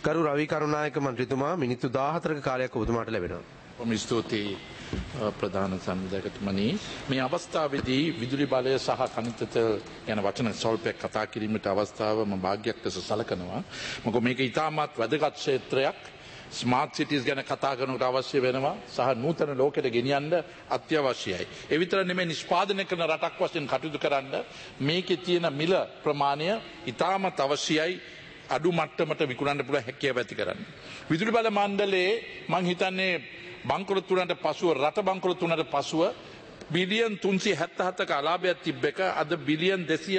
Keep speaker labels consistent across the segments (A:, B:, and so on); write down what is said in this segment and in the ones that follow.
A: ගරු රවි කරුණායක මන්ත්‍රීතුමා මිනිත්තු 14ක කාලයක් ඔබතුමාට ලැබෙනවා.
B: බොහොම ස්තුතියි ප්‍රධාන සංවිධායකතුමනි. මේ අවස්ථාවේදී විදුලි බලය සහ කනිත තෙල් යන වචන සල්පයක් කතා කිරීමට අවස්ථාව මම වාග්යක් ලෙස සලකනවා. මොකද මේක ඉතාමත් වැදගත් ක්ෂේත්‍රයක්. ස්මාර්ට් සිටිස් ගැන කතා කරනට අවශ්‍ය වෙනවා සහ නූතන ලෝකෙට ගෙනියන්න අත්‍යවශ්‍යයි. ඒ විතර නෙමෙයි නිෂ්පාදනය කරන රටක් වශයෙන් කටයුතු කරන්න මේකේ තියෙන මිල ප්‍රමාණය ඉතාමත් අවශ්‍යයි. අඩු මට්ටමට විකුණන්න පුළුවන් හැකියාව ඇති කරන්න. විදුලි බල මණ්ඩලයේ මං හිතන්නේ බංකොලොත් තුනට පසුව රට බංකොලොත් තුනට පසුව බිලියන් 377ක අලාභයක් තිබ්බ එක අද බිලියන්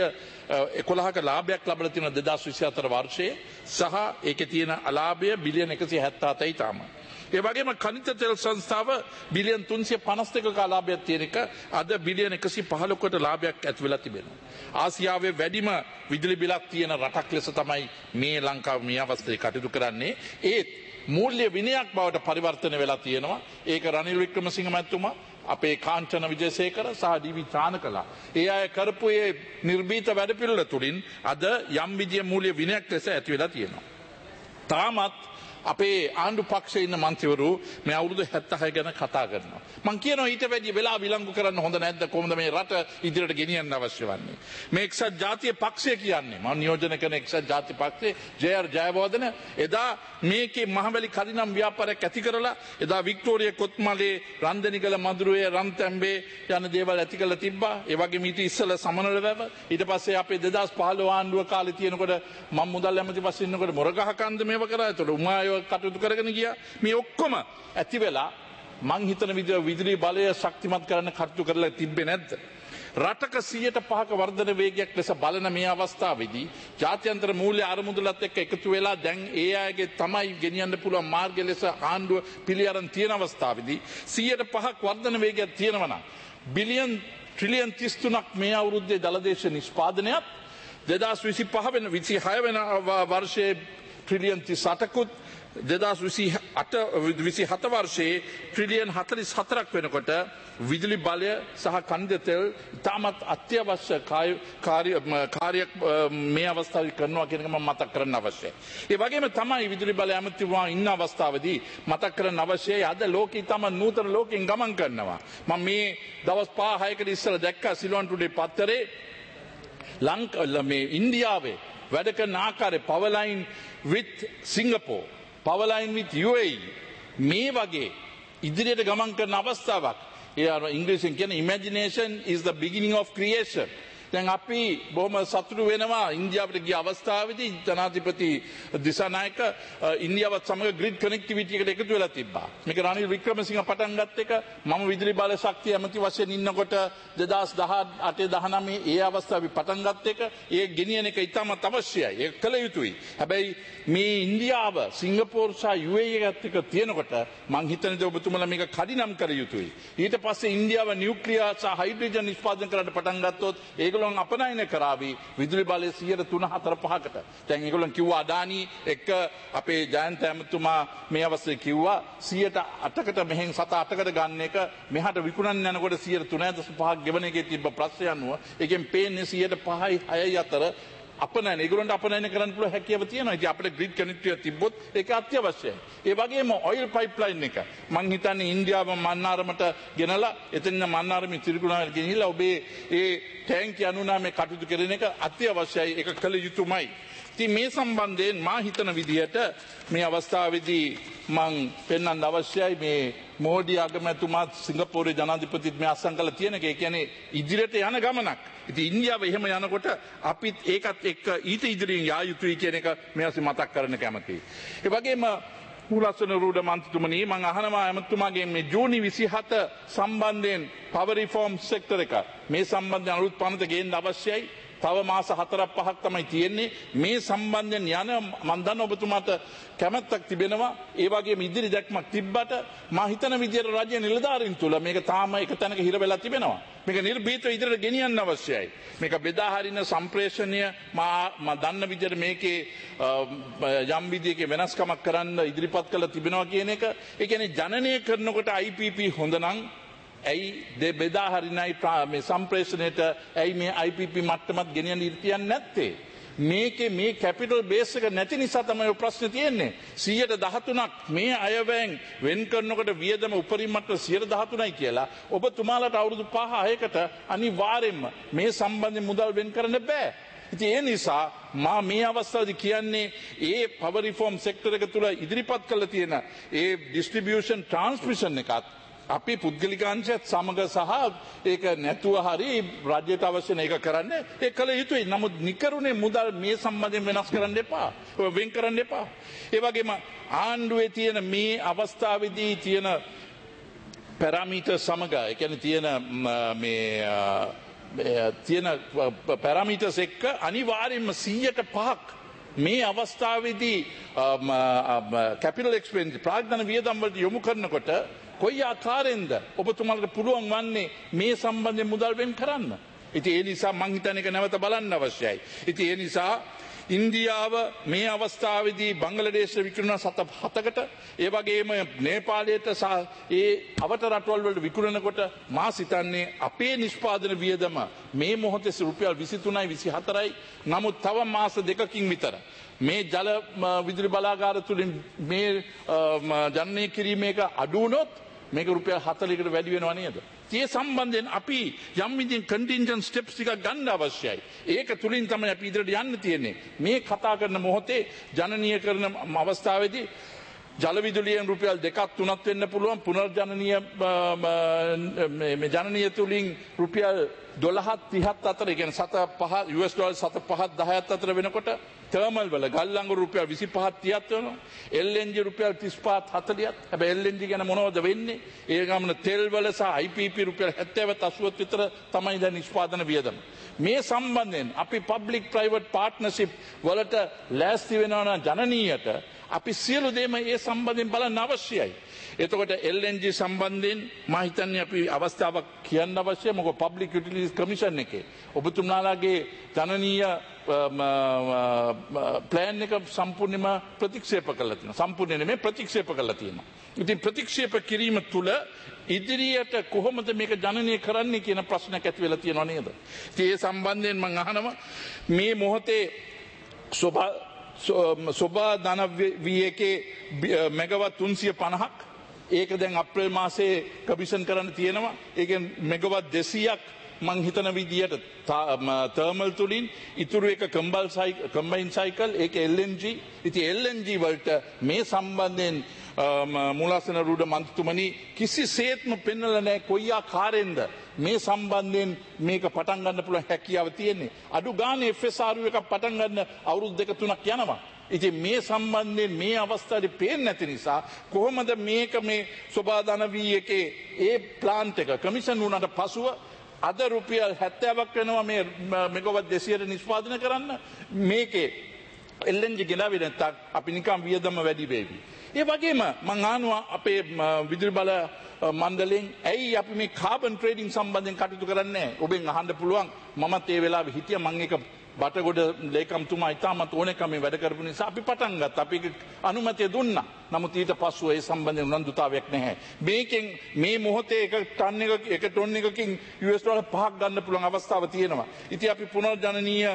B: 211ක ලාභයක් ලැබලා තියෙන 2024 වර්ෂයේ සහ ඒකේ තියෙන අලාභය බිලියන් 177යි තාම. ඒ වගේම කනිත තෙල් සංස්ථාව බිලියන් 352ක අලාභයක් තියෙන එක අද බිලියන් 115කට ලාභයක් ඇති වෙලා තිබෙනවා. ආසියාවේ වැඩිම විදුලි බිලක් තියෙන රටක් ලෙස තමයි මේ ලංකාව මේ අවස්ථාවේ කටයුතු කරන්නේ. ඒත් මූල්‍ය විනයක් බවට පරිවර්තනය වෙලා තියෙනවා. ඒක රනිල් වික්‍රමසිංහ මහත්මයා අපේ කාංචන විජේසේකර සහ ඩී.වී. චානකලා ඒ අය කරපු ඒ නිර්භීත වැඩපිළිවෙල තුලින් අද යම් විදිය මූල්‍ය විනයක් ලෙස ඇති වෙලා තියෙනවා. තාමත් අපේ ආණ්ඩු පක්ෂයේ ඉන්න මන්ත්‍රීවරු මේ අවුරුදු 76 ගැන කතා කරනවා. මං කියනවා ඊට වැඩිය වෙලා විලංගු කරන්න හොඳ නැද්ද? කොහොමද මේ රට ඉදිරියට ගෙනියන්න අවශ්‍ය වන්නේ? මේ එක්සත් ජාතික පක්ෂය කියන්නේ මම නියෝජනය කරන එක්සත් ජාතික පක්ෂයේ ජේ.ආර්. ජයවර්ධන එදා මේකේ මහවැලි කඩිනම් ව්‍යාපාරයක් ඇති කරලා එදා වික්ටෝරියා කොත්මලේ රන්දනිකල මදුරුවේ රන්තැම්බේ යන දේවල් ඇති කරලා තිබ්බා. ඒ වගේම ඊට ඉස්සෙල්ලා සමනල වැව ඊට පස්සේ අපේ 2015 ආණ්ඩුව කාලේ තියෙනකොට මම මුදල් ඇමති වශයෙන් ඉන්නකොට මොරගහ කන්ද මේව කරා. ඒතකොට උමායෝ කටයුතු කරගෙන ගියා. මේ ඔක්කොම ඇති වෙලා මං හිතන විදිහ විදුලි බලය ශක්තිමත් කරන්න කටයුතු කරලා තිබ්බේ නැද්ද? රටක 105ක වර්ධන වේගයක් ලෙස බලන මේ අවස්ථාවේදී ජාත්‍යන්තර මූල්‍ය අරමුදලත් එක්ක එකතු වෙලා දැන් ඒ අයගේ තමයි ගෙනියන්න පුළුවන් මාර්ගය ලෙස ආණ්ඩුව පිළි අරන් තියෙන අවස්ථාවේදී 105ක් වර්ධන වේගයක් තියෙනවා නම් බිලියන් ට්‍රිලියන් 33ක් මේ අවුරුද්දේ දලදේශ නිෂ්පාදනයත් 2025 වෙන 26 වෙන වර්ෂයේ ට්‍රිලියන් 38කුත් 2027 වර්ෂයේ ට්‍රිලියන් 44ක් වෙනකොට විදුලි බලය සහ කනිජ තෙල් ඉතාමත් අත්‍යවශ්‍ය කාර්යයක් මේ අවස්ථාවේ කරනවා කියන එක මම මතක් කරන්න අවශ්‍යයි. ඒ වගේම තමයි විදුලි බලය ඇමතිතුමා ඉන්න අවස්ථාවේදී මතක් කරන්න අවශ්‍යයි අද ලෝකෙ ඉතාමත් නූතන ලෝකෙන් ගමන් කරනවා. මම මේ දවස් 5-6කට ඉස්සෙල්ලා දැක්කා සිලෝන් ටුඩේ පත්තරේ මේ ඉන්දියාවේ වැඩ කරන ආකාරයේ power line with Singapore, power line with UAE මේ වගේ ඉදිරියට ගමන් කරන අවස්ථාවක්. ඒ ඉංග්‍රීසියෙන් කියන imagination is the beginning of creation. දැන් අපි බොහොම සතුටු වෙනවා ඉන්දියාවට ගිය අවස්ථාවේදී ජනාධිපති දිසානායක ඉන්දියාවත් සමග grid connectivity එකට එකතු වෙලා තිබ්බා. මේක රනිල් වික්‍රමසිංහ පටන් ගත්ත එක මම විදුලි බල ශක්තිය ඇමති වශයෙන් ඉන්නකොට 2018-19 ඒ අවස්ථාවේ පටන් ගත්ත එක ඒ ගෙනියන එක ඉතාමත් අවශ්‍යයි. ඒක කළ යුතුයි. හැබැයි මේ ඉන්දියාව සිංගප්පූරු සහ UAE එකත් එක්ක තියෙනකොට මං හිතන්නේ ඔබතුමලා මේක කඩිනම් කළ යුතුයි. ඊට පස්සේ ඉන්දියාව නියුක්ලියර් සහ හයිඩ්‍රජන් නිෂ්පාදනය කරන්න පටන් ගත්තොත් ඒගොල්ලන් අපනයන කරાવી විදුලි බලය 3-4-5කට. දැන් ඒගොල්ලන් කිව්වා අදානි එක්ක අපේ ජයන්ත ඇමතුමා මේ අවස්ථාවේ කිව්වා 8%කට මෙහෙන් 7-8කට ගන්න එක මෙහාට විකුණන්න යනකොට 3.5ක් ගෙවන එකේ තිබ්බ ප්‍රශ්නය අනුව ඒකෙන් පේන්නේ 5.5-6 අතර අපනයන ඒගොල්ලන්ට අපනයන කරන්න පුළුවන් හැකියාව තියෙනවා. ඉතින් අපිට grid connectivity තිබ්බොත් ඒක අත්‍යවශ්‍යයි. ඒ වගේම oil pipeline එක මං හිතන්නේ ඉන්දියාව මන්නාරමට ගෙනලා එතන මන්නාරමේ තිරිකුණාවල ගෙනිහිලා ඔබේ ඒ ටැංකිය අනුනාමේ කටයුතු කරන එක අත්‍යවශ්‍යයි. ඒක කළ යුතුමයි. ඉතින් මේ සම්බන්ධයෙන් මා හිතන විදිහට මේ අවස්ථාවේදී මං පෙන්වන්න අවශ්‍යයි මේ මෝඩි අගමැතිතුමා සිංගප්පූරුවේ ජනාධිපතිත් මේ අත්සන් කරලා තියෙන එක. ඒ කියන්නේ ඉදිරියට යන ගමනක්. ඉතින් ඉන්දියාව එහෙම යනකොට අපිත් ඒකත් එක්ක ඊට ඉදිරියෙන් යා යුතුයි කියන එක මේ ඇස්සේ මතක් කරන්න කැමතියි. ඒ වගේම කුලස්සන රූඩ මන්ත්‍රීතුමනි මම අහනවා ඇමතුමාගෙන් මේ ජූනි 27 සම්බන්ධයෙන් power reform sector එක මේ සම්බන්ධයෙන් අලුත් පනත ගේන්න අවශ්‍යයි. තව මාස 4-5ක් තමයි තියෙන්නේ. මේ සම්බන්ධයෙන් යන මම දන්න ඔබතුමාට කැමැත්තක් තිබෙනවා. ඒ වගේම ඉදිරි දැක්මක් තිබ්බට මා හිතන විදියට රජයේ නිලධාරීන් තුල මේක තාම එක තැනක හිර වෙලා තිබෙනවා. මේක නිර්භීතව ඉදිරියට ගෙනියන්න අවශ්‍යයි. මේක බෙදා හරින සම්ප්‍රේෂණය මා දන්න විදියට මේකේ යම් විදියක වෙනස්කමක් කරන්න ඉදිරිපත් කළ තිබෙනවා කියන එක. ඒ කියන්නේ ජනනය කරනකොට IPP හොඳ නම් ඇයි බෙදා හරිනයි මේ සම්ප්‍රේෂණයට ඇයි මේ IPP මට්ටමත් ගෙනියන්න ඉතියන්නේ නැත්තේ? මේකේ මේ කැපිටල් බේස් එක නැති නිසා තමයි ඔය ප්‍රශ්නේ තියෙන්නේ. 113ක් මේ අයවැයෙන් වෙන් කරනකොට වියදම උපරිම මට්ටම 113යි කියලා ඔබතුමාලට අවුරුදු 5-6කට අනිවාර්යෙන්ම මේ සම්බන්ධයෙන් මුදල් වෙන් කරන්න බෑ. ඉතින් ඒ නිසා මා මේ අවස්ථාවේදී කියන්නේ ඒ පවර් රිෆෝම් සෙක්ටර් එක තුල ඉදිරිපත් කළ තියෙන ඒ ඩිස්ට්‍රිබියුෂන් ට්‍රාන්ස්මිෂන් එකත් අපි පුද්ගලිකාංශයත් සමග සහ ඒක නැතුව හරි රාජ්‍යයට අවශ්‍ය නැක කරන්න ඒක කළ යුතුයි. නමුත් නිකරුණේ මුදල් මේ සම්බන්ධයෙන් වෙනස් කරන්න එපා. වෙන් කරන්න එපා. ඒ වගේම ආණ්ඩුවේ තියෙන මේ අවස්ථාවේදී තියෙන පැරාමීටර් සමග ඒ කියන්නේ තියෙන තියෙන පැරාමීටර්ස් එක්ක අනිවාර්යෙන්ම 100%ක් මේ අවස්ථාවේදී කැපිටල් එක්ස්පෙන්ඩිචර් ප්‍රාග්ධන වියදම් වලට යොමු කරනකොට කොයි ආකාරයෙන්ද ඔබතුමාලට පුළුවන් වන්නේ මේ සම්බන්ධයෙන් මුදල් වෙන් කරන්න. ඉතින් ඒ නිසා මං හිතන්නේ ඒක නැවත බලන්න අවශ්‍යයි. ඉතින් ඒ නිසා ඉන්දියාව මේ අවස්ථාවේදී බංග්ලාදේශ විකුණන 7කට ඒ වගේම නේපාලයට සහ ඒ අවට රටවල් වලට විකුණනකොට මා සිතන්නේ අපේ නිෂ්පාදන වියදම මේ මොහොතේ රුපියල් 23යි 24යි. නමුත් තව මාස දෙකකින් විතර මේ ජල විදුලි බලාගාර තුලින් මේ ජනනය කිරීමේක අඩු වුණොත් මේක රුපියල් 40කට වැඩි වෙනව නේද? ඒ සම්බන්ධයෙන් අපි යම් විදිහින් කන්ටින්ජන්ට් ස්ටෙප්ස් ටිකක් ගන්න අවශ්‍යයි. ඒක තුලින් තමයි අපි ඉදිරියට යන්න තියෙන්නේ. මේ කතා කරන මොහොතේ ජනනීය කරන අවස්ථාවේදී ජල විදුලියෙන් රුපියල් 2-3ක් වෙන්න පුළුවන්. පුනර්ජනනීය මේ ජනනීය තුලින් රුපියල් 12-30 අතර, ඒ කියන්නේ $7.5 අතර වෙනකොට තර්මල් වල ගල්ලංගු රුපියල් 25-30ක් වෙනවා. LNG රුපියල් 35-40ක්. හැබැයි LNG ගැන මොනවද වෙන්නේ? ඒ ගමන තෙල් වල සහ IPP රුපියල් 70-80 විතර තමයි දැන් නිෂ්පාදන වියදම. මේ සම්බන්ධයෙන් අපි පබ්ලික් ප්‍රයිවට් පාර්ට්නර්ෂිප් වලට ලෑස්ති වෙනවා නම් ජනනීයට අපි සියලු දේම ඒ සම්බන්ධයෙන් බලන්න අවශ්‍යයි. එතකොට LNG සම්බන්ධයෙන් මා හිතන්නේ අපි අවස්ථාවක් කියන්න අවශ්‍යයි. මොකද පබ්ලික් යුටිලිටිස් කමිෂන් එකේ ඔබතුමාලාගේ ජනනීය ප්ලෑන් එක සම්පූර්ණයෙන්ම ප්‍රතික්ෂේප කළා තියෙනවා. සම්පූර්ණයෙන් නෙමෙයි ප්‍රතික්ෂේප කළා තියෙනවා. ඉතින් ප්‍රතික්ෂේප කිරීම තුළ ඉදිරියට කොහොමද මේක ජනනය කරන්නේ කියන ප්‍රශ්නයක් ඇති වෙලා තියෙනව නේද? ඉතින් ඒ සම්බන්ධයෙන් මම අහනවා මේ මොහොතේ සෝබා ධනව්‍යයේ මෙගාවට් 350ක් ඒක දැන් අප්‍රේල් මාසේ කමිෂන් කරන්න තියෙනවා. ඒකෙන් මෙගාවට් 200ක් මං හිතන විදියට තර්මල් තුලින් ඉතුරු එක කම්බයින් සයිකල් ඒක LNG. ඉතින් LNG වලට මේ සම්බන්ධයෙන් මුලාසන රුඩ මන්ත්‍රීතුමනි කිසිසේත්ම පෙන්වලා නැහැ කොයි ආකාරයෙන්ද මේ සම්බන්ධයෙන් මේක පටන් ගන්න පුළුවන් හැකියාව තියෙන්නේ. අඩු ගානේ FSRU එකක් පටන් ගන්න අවුරුදු 2-3ක් යනවා. ඉතින් මේ සම්බන්ධයෙන් මේ අවස්ථාවේ පේන්නේ නැති නිසා කොහොමද මේක මේ සෝබාදාන වීයකේ ඒ ප්ලාන්ට් එක කමිෂන් වුණාට පසුව අද රුපියල් 70ක් වෙනවා මේ මෙගාවට් 200ට නිෂ්පාදනය කරන්න. මේකේ LNG ගෙනාවේ නැත්නම් අපි නිකන් වියදම වැඩි වෙවි. ඒ වගේම මම අහනවා අපේ විදුලි බල මණ්ඩලයෙන් ඇයි අපි මේ කාබන් ට්‍රේඩින් සම්බන්ධයෙන් කටයුතු කරන්නේ නැහැ? ඔබෙන් අහන්න පුළුවන්. මමත් ඒ වෙලාවේ හිටියා. මම ඒක බටගොඩ ලේකම්තුමා ඉතාමත් ඕනෑකමින් වැඩ කරපු නිසා අපි පටන් ගත්තා. අපි අනුමැතිය දුන්නා. නමුත් ඊට පස්සෙ ඒ සම්බන්ධයෙන් උනන්දුතාවයක් නැහැ. මේකෙන් මේ මොහොතේ එක ටොන් එකකින් $5ක් ගන්න පුළුවන් අවස්ථාව තියෙනවා. ඉතින් අපි පුනර්ජනනීය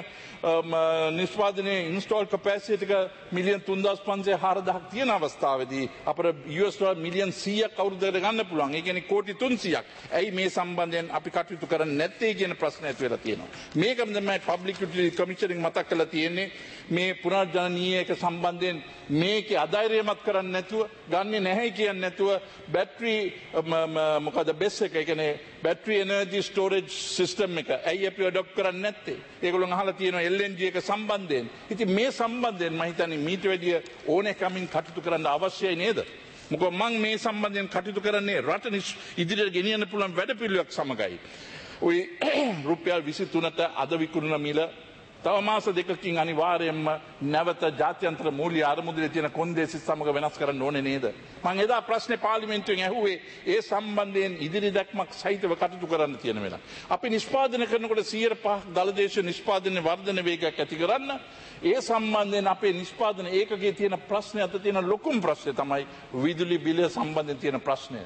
B: නිෂ්පාදනයේ ඉන්ස්ටෝල් කැපැසිටි එක මිලියන් 3500-4000ක් තියෙන අවස්ථාවේදී අපිට මිලියන් 100ක් අවුරුද්දකට ගන්න පුළුවන්. ඒ කියන්නේ කෝටි 300ක්. ඇයි මේ සම්බන්ධයෙන් අපි කටයුතු කරන්නේ නැත්තේ කියන ප්‍රශ්න ඇති වෙලා තියෙනවා. මේකම තමයි පබ්ලික් යුටිලිටි කමිෂන් මතක් කරලා තියෙන්නේ. මේ පුනර්ජනනීය එක සම්බන්ධයෙන් මේකේ අධෛර්යමත් කරන්නේ නැතුව ගන්නෙ නැහැ කියන්නේ නැතුව බැටරි මොකද බෙස් එක කියන්නේ බැටරි එනර්ජි ස්ටෝරේජ් සිස්ටම් එක ඇයි අපි අඩොප්ට් කරන්නේ නැත්තේ? ඒගොල්ලෝ අහලා තියෙනවා LNG එක සම්බන්ධයෙන්. ඉතින් මේ සම්බන්ධයෙන් මම හිතන්නේ මීට වැඩිය ඕනෑකමින් කටයුතු කරන්න අවශ්‍යයි නේද? මොකද මම මේ සම්බන්ධයෙන් කටයුතු කරන්නේ රට ඉදිරියට ගෙනියන්න පුළුවන් වැඩපිළිවෙලක් සමගයි. ওই රුපියල් 23ට අද විකුණන මිල තව මාස දෙකකින් අනිවාර්යයෙන්ම නැවත ජාත්‍යන්තර මූල්‍ය අරමුදලේ තියෙන කොන්දේසි සමග වෙනස් කරන්න ඕනේ නේද? මම එදා ප්‍රශ්නේ පාර්ලිමේන්තුවෙන් ඇහුවේ ඒ සම්බන්ධයෙන් ඉදිරි දැක්මක් සහිතව කටයුතු කරන්න තියෙන වෙලාව. අපි නිෂ්පාදනය කරනකොට 105ක් දලදේශ නිෂ්පාදනයේ වර්ධන වේගයක් ඇති කරන්න ඒ සම්බන්ධයෙන් අපේ නිෂ්පාදන ඒකකයේ තියෙන ප්‍රශ්නේ අත තියෙන ලොකුම ප්‍රශ්නේ තමයි විදුලි බිල සම්බන්ධයෙන් තියෙන ප්‍රශ්නය.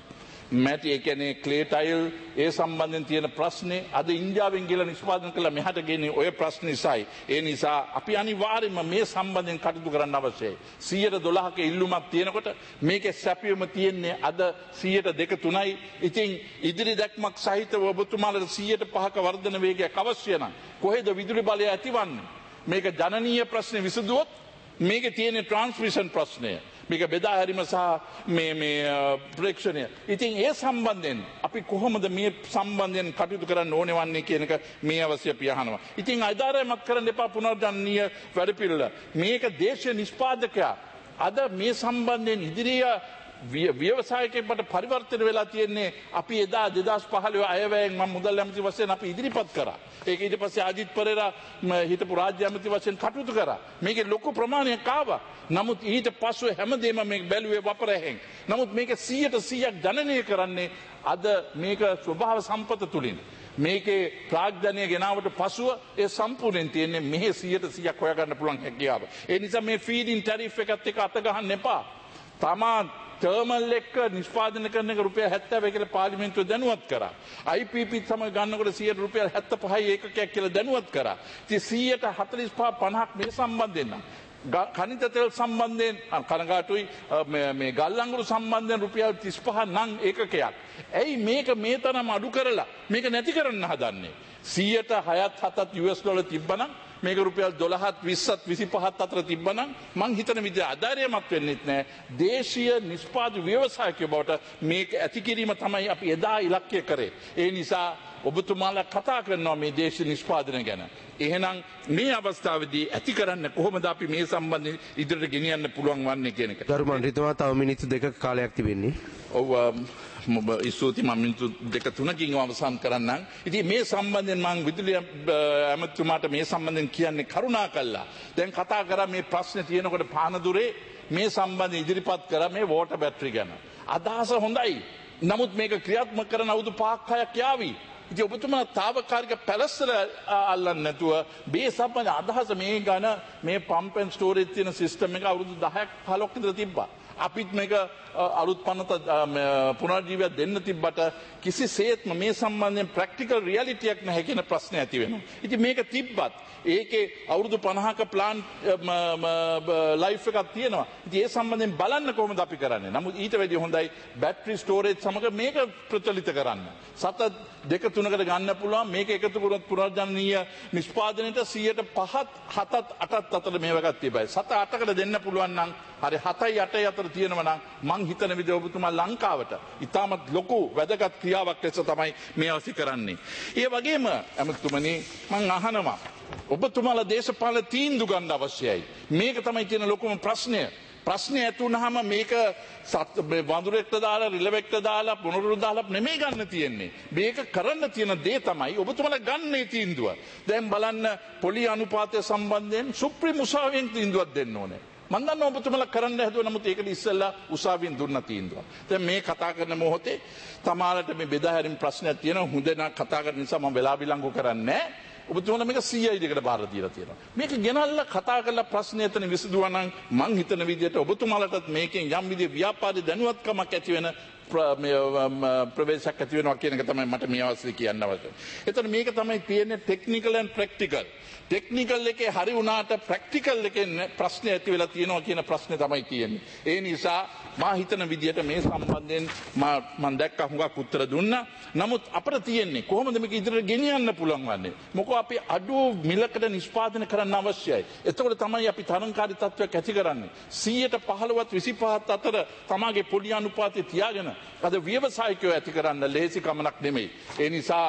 B: මැටි ඒ කියන්නේ ක්ලේ ටයිල් ඒ සම්බන්ධයෙන් තියෙන ප්‍රශ්නේ අද ඉන්දියාවෙන් ගිහලා නිෂ්පාදනය කළා මෙහාට ගෙන්නේ ඔය ප්‍රශ්න නිසායි. ඒ නිසා අපි අනිවාර්යයෙන්ම මේ සම්බන්ධයෙන් කටයුතු කරන්න අවශ්‍යයි. 112ක ඉල්ලුමක් තියෙනකොට මේකේ සැපයුම තියෙන්නේ අද 2-3යි. ඉතින් ඉදිරි දැක්මක් සහිතව ඔබතුමාලට 105ක වර්ධන වේගයක් අවශ්‍ය නම් කොහෙද විදුලි බලය ඇතිවන්නේ? මේක ජනනීය ප්‍රශ්නේ විසඳුවොත් මේකේ තියෙන ට්‍රාන්ස්මිෂන් ප්‍රශ්නය මේක බෙදා හැරීම සහ මේ ප්‍රේක්ෂණය. ඉතින් ඒ සම්බන්ධයෙන් අපි කොහොමද මේ සම්බන්ධයෙන් කටයුතු කරන්න ඕනේ වන්නේ කියන එක මේ අවශ්‍ය අපි අහනවා. ඉතින් අයිදාරයමත් කරන්න එපා පුනර්ජනනීය වැඩපිළිවෙල. මේක දේශීය නිෂ්පාදකයා අද මේ සම්බන්ධයෙන් ඉදිරිය ව්‍යවසායකයෙකුට පරිවර්තන වෙලා තියෙන්නේ අපි එදා 2015 අයවැයෙන් මම මුදල් ඇමති වශයෙන් අපි ඉදිරිපත් කරා. ඒක ඊට පස්සේ අජිත් පෙරේරා හිටපු රාජ්‍ය ඇමති වශයෙන් කටයුතු කරා. මේකේ ලොකු ප්‍රමාණයක් ආවා. නමුත් ඊට පස්සේ හැමදේම මේක බැලුවේ වපරැහෙන්. නමුත් මේක 100% ජනනය කරන්නේ අද මේක ස්වභාව සම්පත තුලින්. මේකේ ප්‍රාග්ධනය ගෙනාවට පසුව ඒ සම්පූර්ණයෙන් තියෙන්නේ මෙහි 100% හොයාගන්න පුළුවන් හැකියාව. ඒ නිසා මේ ෆීඩින් ටැරිෆ් එකත් එක්ක අත ගහන්න එපා. තමා ටර්මල් එක්ක නිෂ්පාදනය කරන එක රුපියල් 70 කියලා පාර්ලිමේන්තුව දැනුවත් කරා. IPP සමග ගන්නකොට 100 රුපියල් 75යි ඒකකයක් කියලා දැනුවත් කරා. ඉතින් 145-50ක් මේ සම්බන්ධයෙන් නම් කනිත තෙල් සම්බන්ධයෙන් කනගාටුයි මේ ගල් අඟුරු සම්බන්ධයෙන් රුපියල් 35 නම් ඒකකයක්. ඇයි මේක මේ තරම් අඩු කරලා මේක නැති කරන්න හදන්නේ? 106-7ත් US ඩොලර් තිබ්බනම් මේක රුපියල් 12ත් 20ත් 25ත් අතර තිබ්බනම් මං හිතන විදිහ ආධාරයමත් වෙන්නෙත් නෑ. දේශීය නිෂ්පාදක ව්‍යවසායකයෝ බවට මේක ඇති කිරීම තමයි අපි එදා ඉලක්කය කරේ. ඒ නිසා ඔබතුමාලා කතා කරනවා මේ දේශීය නිෂ්පාදනය ගැන. එහෙනම් මේ අවස්ථාවේදී ඇති කරන්න කොහොමද අපි මේ සම්බන්ධයෙන් ඉදිරියට ගෙනියන්න පුළුවන් වන්නේ කියන එක.
A: ගරු මන්ත්‍රීතුමා තව මිනිත්තු 2ක කාලයක් තිබෙන්නේ.
B: ඔව් ඉස්සූති මම මිනිත්තු 2-3කින් අවසන් කරන්නම්. ඉතින් මේ සම්බන්ධයෙන් මම විදුලි ඇමතුමාට මේ සම්බන්ධයෙන් කියන්නේ කරුණා කළා. දැන් කතා කරා මේ ප්‍රශ්නේ තියෙනකොට පානදුරේ මේ සම්බන්ධ ඉදිරිපත් කරා මේ වෝටර් බැටරි ගැන. අදහස හොඳයි. නමුත් මේක ක්‍රියාත්මක කරන අවුරුදු 5-6ක් යාවි. ඉතින් ඔබතුමා තාවකාලික පැලැස්සල අල්ලන්නේ නැතුව මේ සම්බන්ධ අදහස මේ ගණ මේ පම්ප් ඇන්ඩ් ස්ටෝරේජ් තියෙන සිස්ටම් එක අවුරුදු 10ක් 15ක් විතර තිබ්බා. අපිත් මේක අලුත් පනත පුනර්ජීවයක් දෙන්න තිබ්බට කිසිසේත්ම මේ සම්බන්ධයෙන් ප්‍රැක්ටිකල් රියැලිටියක් නැහැ කියන ප්‍රශ්නේ ඇති වෙනවා. ඉතින් මේක තිබ්බත් ඒකේ අවුරුදු 50ක ප්ලාන් ලයිෆ් එකක් තියෙනවා. ඉතින් ඒ සම්බන්ධයෙන් බලන්න කොහොමද අපි කරන්නේ. නමුත් ඊට වැඩිය හොඳයි බැටරි ස්ටෝරේජ් සමග මේක ප්‍රචලිත කරන්න. සත 2-3කට ගන්න පුළුවන් මේක එකතු කරොත් පුනර්ජනනීය නිෂ්පාදනයට 5%-7%-8% අතර මේවකක් තිබයි. 7-8කට දෙන්න පුළුවන් නම් හරි 7-8 අතර තියෙනවා නම් මං හිතන විදිහ ඔබතුමා ලංකාවට ඉතාමත් ලොකු වැදගත් ක්‍රියාවක් ලෙස තමයි මේ අවශ්‍ය කරන්නේ. ඒ වගේම ඇමතුමනි මං අහනවා ඔබතුමාලා දේශපාලන තීන්දුව ගන්න අවශ්‍යයි. මේක තමයි තියෙන ලොකුම ප්‍රශ්නය. ප්‍රශ්නේ ඇතුණාම මේක වඳුරෙක්ට දාලා රිලෙවෙක්ට දාලා පුනරුරු දාලා නෙමෙයි ගන්න තියෙන්නේ. මේක කරන්න තියෙන දේ තමයි ඔබතුමාලා ගන්නේ තීන්දුව. දැන් බලන්න පොලි අනුපාතය සම්බන්ධයෙන් සුප්‍රීම උසාවියෙන් තීන්දුවක් දෙන්න ඕනේ. මම දන්නවා ඔබතුමාලා කරන්න හැදුවා නමුත් ඒකට ඉස්සෙල්ලා උසාවියෙන් දුන්න තීන්දුව. දැන් මේ කතා කරන මොහොතේ තමාලට මේ බෙදා හැරීම ප්‍රශ්නයක් තියෙනවා. හොඳ කතා කරන නිසා මම වෙලා විලංගු කරන්නේ නැහැ. ඔබතුමාලා මේක CID එකට බාර දීලා තියෙනවා. මේක ගෙනල්ලා කතා කරලා ප්‍රශ්න එතන විසඳුවා නම් මං හිතන විදිහට ඔබතුමාලටත් මේකෙන් යම් විදිහේ ව්‍යාපාරික දැනුවත්කමක් ඇති වෙන ප්‍රවේශයක් ඇති වෙනවා කියන එක තමයි මට මේ අවස්ථාවේ කියන්න අවශ්‍ය. එතන මේක තමයි තියෙන්නේ ටෙක්නිකල් ඇන්ඩ් ප්‍රැක්ටිකල්. ටෙක්නිකල් එකේ හරි වුණාට ප්‍රැක්ටිකල් එකේ ප්‍රශ්න ඇති වෙලා තියෙනවා කියන ප්‍රශ්නේ තමයි තියෙන්නේ. ඒ නිසා මා හිතන විදිහට මේ සම්බන්ධයෙන් මම දැක්කා හුඟක් උත්තර දුන්නා. නමුත් අපිට තියෙන්නේ කොහොමද මේක ඉදිරියට ගෙනියන්න පුළුවන් වන්නේ? මොකෝ අපි අඩු මිලකට නිෂ්පාදනය කරන්න අවශ්‍යයි. එතකොට තමයි අපි තරංකාරී තත්ත්වයක් ඇති කරන්නේ. 115ත් 25ත් අතර තමාගේ පොඩි අනුපාතය තියාගෙන අද ව්‍යවසායිකයෝ ඇති කරන්න ලේසි කමක් නෙමෙයි. ඒ නිසා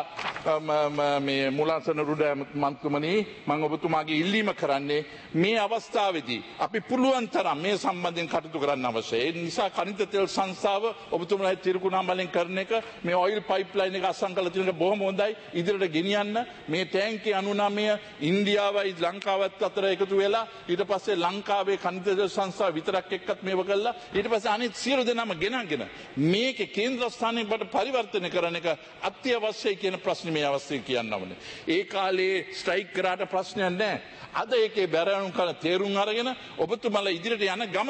B: මේ මුලාසන රුඩ මන්තුමනි මම ඔබතුමාගේ ඉල්ලීම කරන්නේ මේ අවස්ථාවේදී අපි පුළුවන් තරම් මේ සම්බන්ධයෙන් කටයුතු කරන්න අවශ්‍යයි. ඒ නිසා කනිත තෙල් සංස්ථාව ඔබතුමාලා තිරුකුණාමලෙන් කරන එක මේ ඔයිල් පයිප්ලයින් එක අස්සම් කරලා තියෙන එක බොහොම හොඳයි. ඉදිරියට ගෙනියන්න මේ ටැංකිය 99 ඉන්දියාවයි ලංකාවත් අතර එකතු වෙලා ඊට පස්සේ ලංකාවේ කනිත තෙල් සංස්ථාව විතරක් එක්කත් මේව කළා. ඊට පස්සේ අනිත් සියලු දෙනාම ගෙනගෙන මේකේ කේන්ද්‍රස්ථානයට පරිවර්තනය කරන එක අත්‍යවශ්‍යයි කියන ප්‍රශ්නේ මේ අවස්ථාවේ කියන්න ඕනේ. ඒ කාලේ ස්ට්‍රයික් කරාට ප්‍රශ්නයක් නැහැ. අද ඒකේ බැරණුම් කරන තේරුම් අරගෙන ඔබතුමාලා ඉදිරියට යන ගමන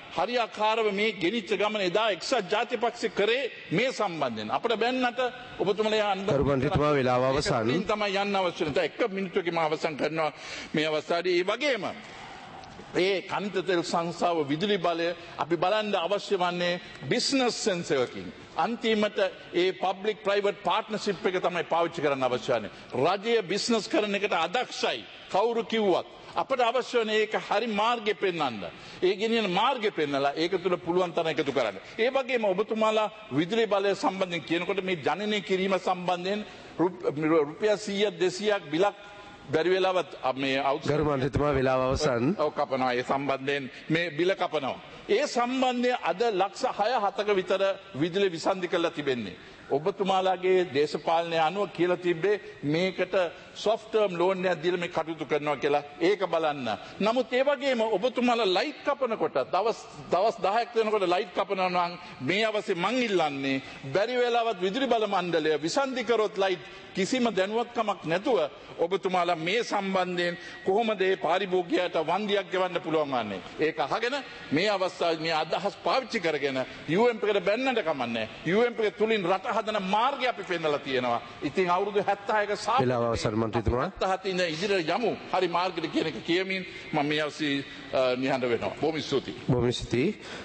B: හරියාකාරව මේ ගෙනිච්ච ගමන එදා එක්සත් ජාතිපක්ෂ කරේ මේ සම්බන්ධයෙන් අපිට බැන්නට ඔබතුමලා
A: ගරු මන්ත්‍රීතුමා වේලාව අවසන්.
B: තමයි යන්න අවශ්‍ය නැහැ. එක මිනිත්තුවකින් මම අවසන් කරනවා මේ අවස්ථාවේ. ඒ වගේම ඒ කනිත තෙල් සංස්ථාව විදුලි බලය අපි බලන්න අවශ්‍ය වන්නේ බිස්නස් සෙන්ස් එකකින්. අන්තිමට ඒ පබ්ලික් ප්‍රයිවට් පාර්ට්නර්ෂිප් එක තමයි පාවිච්චි කරන්න අවශ්‍ය වන්නේ. රජය බිස්නස් කරන එකට අදක්ෂයි. කවුරු කිව්වත් අපට අවශ්‍ය වන ඒක හරි මාර්ගෙ පෙන්වන්න. ඒ ගෙනියන මාර්ගෙ පෙන්නලා ඒක තුළ පුළුවන් තරම් එකතු කරන්න. ඒ වගේම ඔබතුමාලා විදුලි බලය සම්බන්ධයෙන් කියනකොට මේ ජනනය කිරීම සම්බන්ධයෙන් රුපියල් 100ක් 200ක් බිලක් බැරි වෙලාවත් මේ
A: ගරු මන්ත්‍රීතුමා වේලාව අවසන්.
B: ඔව් කපනවා. ඒ සම්බන්ධයෙන් මේ බිල කපනවා. ඒ සම්බන්ධයෙන් අද ලක්ෂ 6-7ක විතර විදුලි විසන්ධි කරලා තිබෙන්නේ. ඔබතුමාලාගේ දේශපාලනය අනුව කියලා තිබ්බේ මේකට soft term loan එකක් දීලා මේ කටයුතු කරනවා කියලා. ඒක බලන්න. නමුත් ඒ වගේම ඔබතුමාලා ලයිට් කපනකොට දවස් 10ක් වෙනකොට ලයිට් කපනවා නම් මේ අවස්සේ මං ඉල්ලන්නේ බැරි වෙලාවත් විදුලි බල මණ්ඩලය විසන්ධි කරොත් ලයිට් කිසිම දැනුවත්කමක් නැතුව ඔබතුමාලා මේ සම්බන්ධයෙන් කොහොමද මේ පාරිභෝගිකයට වන්දියක් ගෙවන්න පුළුවන් වන්නේ. ඒක අහගෙන මේ අවස්ථාවේ මේ අදහස් පාවිච්චි කරගෙන UMP එකට බැන්නට කමන්නේ. UMP එක තුලින් රට හදන මාර්ගය අපි පෙන්නලා තියෙනවා. ඉතින් අවුරුදු 76ක
A: වේලාව අවසන් මන්ත්‍රීතුමා.
B: 77 ඉඳන් ඉදිරියට යමු. හරි මාර්ගයට කියන එක කියමින් මම මේ අවස්ථාවේ නිහඬ වෙනවා. බොහොම ස්තුතියි.
A: බොහොම ස්තුතියි.